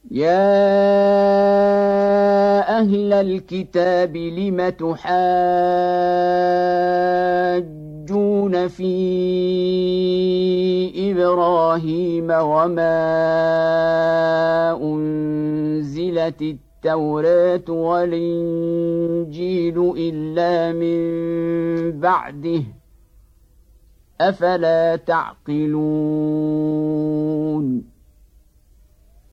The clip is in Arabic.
يا أهل الكتاب لم تحاجون في إبراهيم وما أنزلت التوراة والإنجيل إلا من بعده أفلا تعقلون